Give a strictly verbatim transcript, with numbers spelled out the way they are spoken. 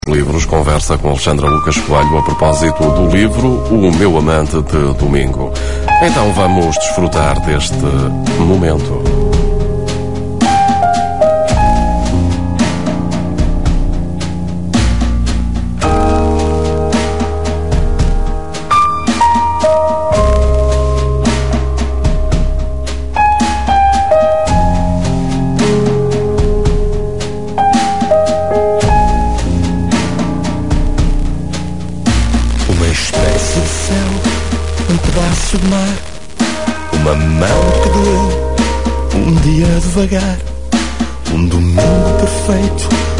Livros conversa com Alexandra Lucas Coelho a propósito do livro O Meu Amante de Domingo. Então vamos desfrutar deste momento. Uma espécie de céu, um pedaço de mar, uma mão que doeu, um dia devagar, um domingo perfeito,